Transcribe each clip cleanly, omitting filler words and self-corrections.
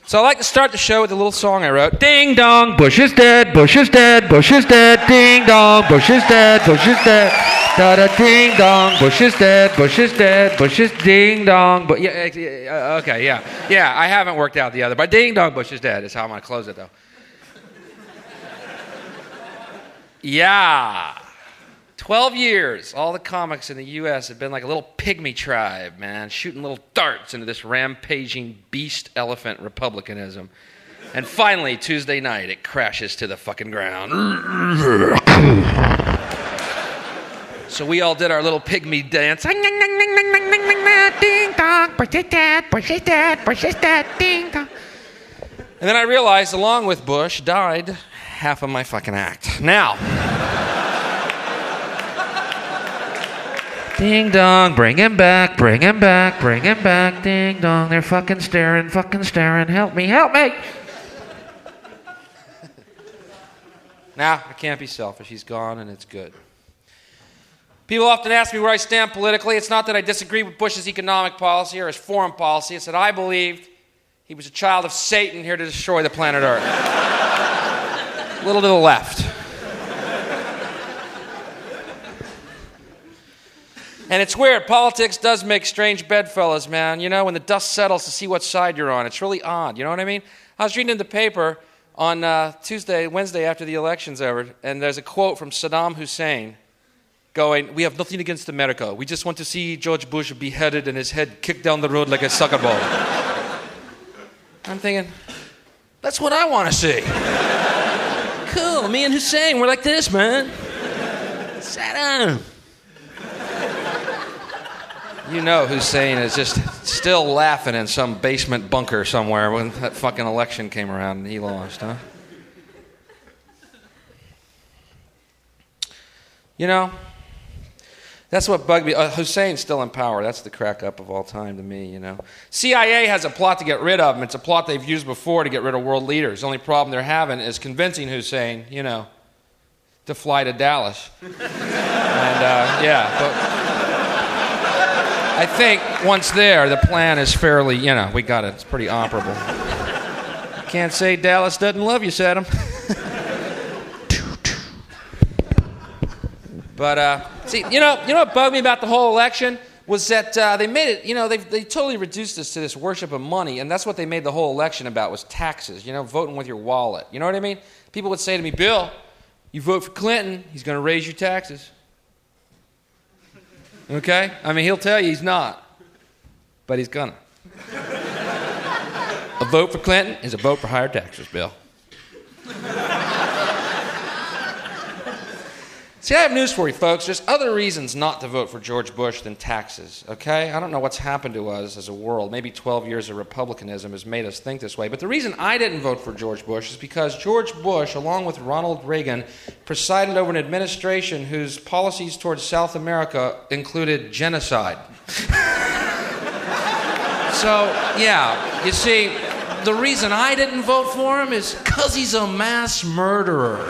So I like to start the show with a little song I wrote. Ding dong, Bush is dead, Bush is dead, Bush is dead. Ding dong, Bush is dead, Bush is dead. Da da ding dong, Bush is dead, Bush is dead, Bush is ding dong. But yeah, okay, yeah. I haven't worked out the other, but ding dong, Bush is dead is how I'm gonna close it though. Yeah. 12 years, all the comics in the U.S. have been like a little pygmy tribe, man, shooting little darts into this rampaging beast elephant republicanism. And finally, Tuesday night, it crashes to the fucking ground. So we all did our little pygmy dance. Ding dong, Bush is dead, Bush is dead, Bush is dead, ding dong. And then I realized, along with Bush, died half of my fucking act. Now... Ding dong, bring him back, bring him back, bring him back, ding dong, they're fucking staring, help me, help me! Now, I can't be selfish, he's gone and it's good. People often ask me where I stand politically. It's not that I disagree with Bush's economic policy or his foreign policy, it's that I believed he was a child of Satan here to destroy the planet Earth. A little to the left. And it's weird. Politics does make strange bedfellows, man. You know, when the dust settles to see what side you're on. It's really odd. You know what I mean? I was reading in the paper on Wednesday after the election's over, and there's a quote from Saddam Hussein going, "We have nothing against America. We just want to see George Bush beheaded and his head kicked down the road like a soccer ball." I'm thinking, that's what I want to see. Cool. Me and Hussein, we're like this, man. Saddam. You know Hussein is just still laughing in some basement bunker somewhere when that fucking election came around and he lost, huh? You know, that's what bugged me. Hussein's still in power. That's the crack up of all time to me, you know. CIA has a plot to get rid of him. It's a plot they've used before to get rid of world leaders. The only problem they're having is convincing Hussein, you know, to fly to Dallas. But... I think once there, the plan is fairly, you know, we got it. It's pretty operable. Can't say Dallas doesn't love you, Saddam. But, see, you know what bugged me about the whole election was that they made it, you know, they totally reduced this to this worship of money, and that's what they made the whole election about was taxes, you know, voting with your wallet. You know what I mean? People would say to me, "Bill, you vote for Clinton, he's going to raise your taxes." Okay? I mean, he'll tell you he's not. But he's gonna. A vote for Clinton is a vote for higher taxes, Bill. See, I have news for you, folks. There's other reasons not to vote for George Bush than taxes, okay? I don't know what's happened to us as a world. Maybe 12 years of republicanism has made us think this way. But the reason I didn't vote for George Bush is because George Bush, along with Ronald Reagan, presided over an administration whose policies towards South America included genocide. So, yeah, you see, the reason I didn't vote for him is because he's a mass murderer.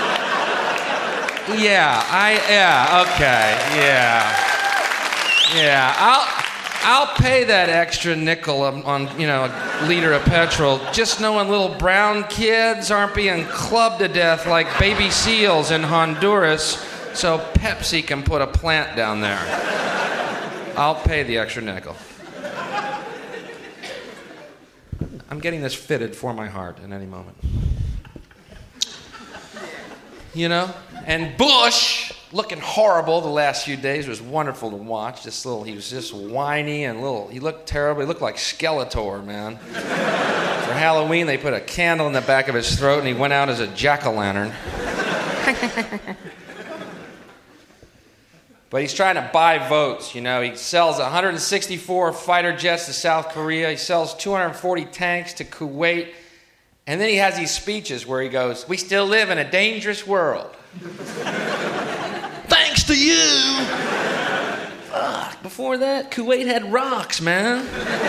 Yeah, I'll pay that extra nickel on, you know, a liter of petrol just knowing little brown kids aren't being clubbed to death like baby seals in Honduras so Pepsi can put a plant down there. I'll pay the extra nickel. I'm getting this fitted for my heart in any moment. You know? And Bush, looking horrible the last few days, was wonderful to watch. He was just whiny and he looked terrible. He looked like Skeletor, man. For Halloween, they put a candle in the back of his throat and he went out as a jack-o'-lantern. But he's trying to buy votes, you know. He sells 164 fighter jets to South Korea. He sells 240 tanks to Kuwait. And then he has these speeches where he goes, "We still live in a dangerous world. Thanks to you." Fuck, before that, Kuwait had rocks, man.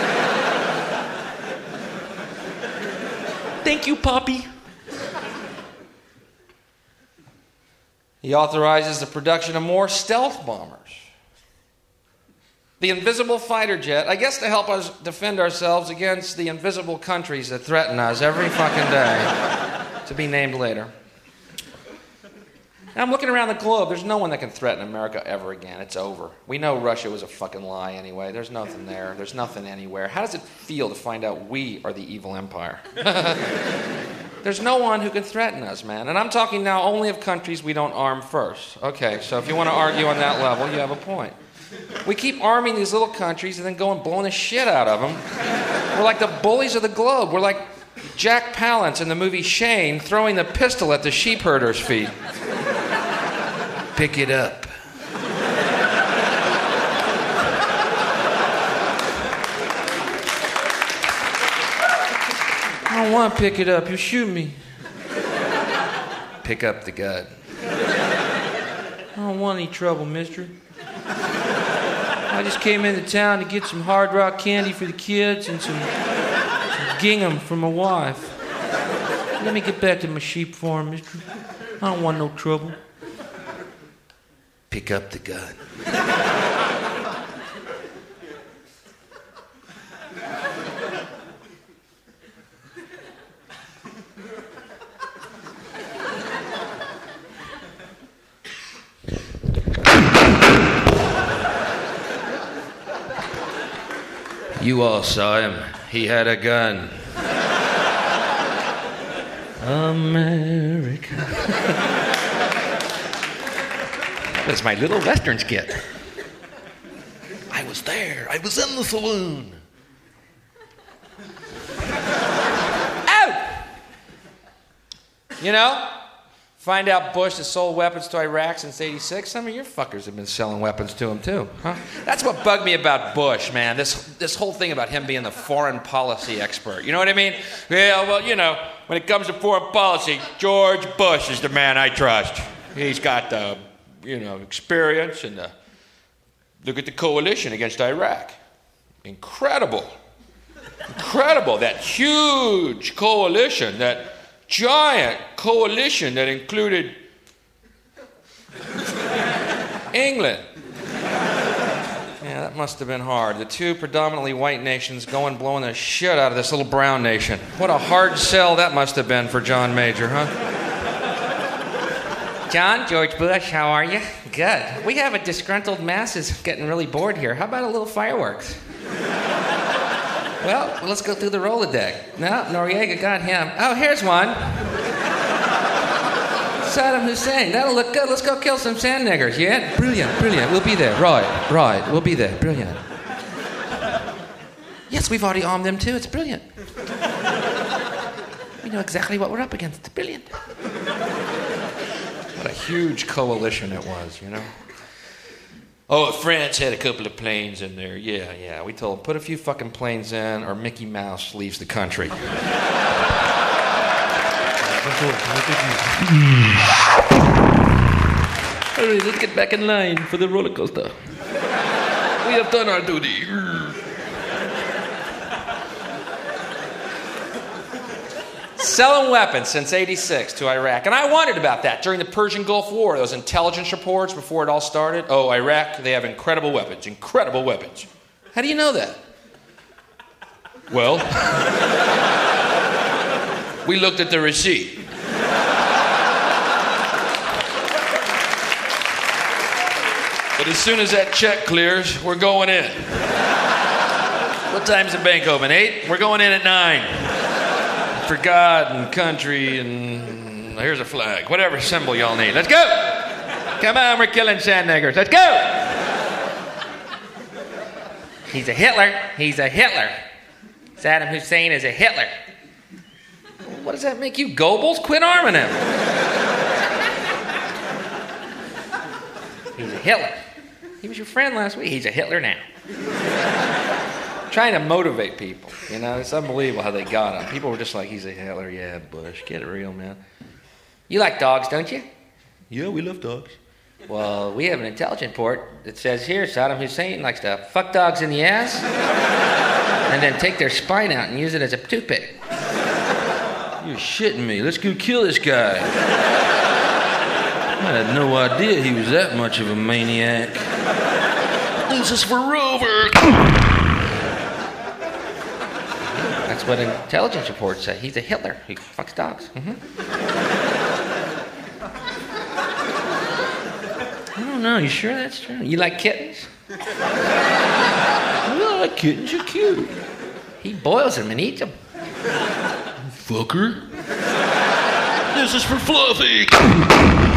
Thank you, Poppy. He authorizes the production of more stealth bombers. The invisible fighter jet, I guess to help us defend ourselves against the invisible countries that threaten us every fucking day, to be named later. And I'm looking around the globe. There's no one that can threaten America ever again. It's over. We know Russia was a fucking lie anyway. There's nothing there. There's nothing anywhere. How does it feel to find out we are the evil empire? There's no one who can threaten us, man. And I'm talking now only of countries we don't arm first. Okay, so if you want to argue on that level, you have a point. We keep arming these little countries and then go and blowing the shit out of them. We're like the bullies of the globe. We're like Jack Palance in the movie Shane throwing the pistol at the sheep herder's feet. Pick it up. I don't want to pick it up. You shoot me. Pick up the gun. I don't want any trouble, mister. I just came into town to get some Hard Rock candy for the kids and some gingham for my wife. Let me get back to my sheep farm, mister. I don't want no trouble. Pick up the gun. You all saw him. He had a gun. America. That was my little Western skit. I was there. I was in the saloon. Out! You know, find out Bush has sold weapons to Iraq since '86. Some of your fuckers have been selling weapons to him too, huh? That's what bugged me about Bush, man. This whole thing about him being the foreign policy expert. You know what I mean? Yeah, well, you know, when it comes to foreign policy, George Bush is the man I trust. He's got the, experience and look at the coalition against Iraq. Incredible. That huge coalition, that giant coalition that included England. Yeah, that must have been hard. The two predominantly white nations going blowing the shit out of this little brown nation. What a hard sell that must have been for John Major, huh? John, George Bush, how are you? Good. We have a disgruntled masses getting really bored here. How about a little fireworks? Well, let's go through the Rolodex. No, Noriega got him. Oh, here's one. Saddam Hussein. That'll look good. Let's go kill some sand niggers. Yeah? Brilliant. We'll be there. Right. We'll be there. Brilliant. Yes, we've already armed them too. It's brilliant. We know exactly what we're up against. It's brilliant. What a huge coalition it was, you know? Oh, France had a couple of planes in there. Yeah. We told them, put a few fucking planes in or Mickey Mouse leaves the country. All right, let's get back in line for the roller coaster. We have done our duty. Selling weapons since '86 to Iraq. And I wondered about that during the Persian Gulf War, those intelligence reports before it all started. Oh, Iraq, they have incredible weapons. How do you know that? Well, we looked at the receipt. But as soon as that check clears, we're going in. What time's the bank open? 8? We're going in at 9. For God and country and here's a flag. Whatever symbol y'all need. Let's go! Come on, we're killing sand niggers. Let's go! He's a Hitler. Saddam Hussein is a Hitler. What does that make you, Goebbels? Quit arming him. He's a Hitler. He was your friend last week. He's a Hitler now. Trying to motivate people, you know? It's unbelievable how they got him. People were just like, he's a Hitler. Yeah, Bush. Get it real, man. You like dogs, don't you? Yeah, we love dogs. Well, we have an intelligence report that says here Saddam Hussein likes to fuck dogs in the ass and then take their spine out and use it as a toothpick. You're shitting me. Let's go kill this guy. I had no idea he was that much of a maniac. This is for Rover. what intelligence reports say. He's a Hitler. He fucks dogs. I don't know. You sure that's true? You like kittens? Well, like kittens are cute. He boils them and eats them. Fucker. This is for Fluffy.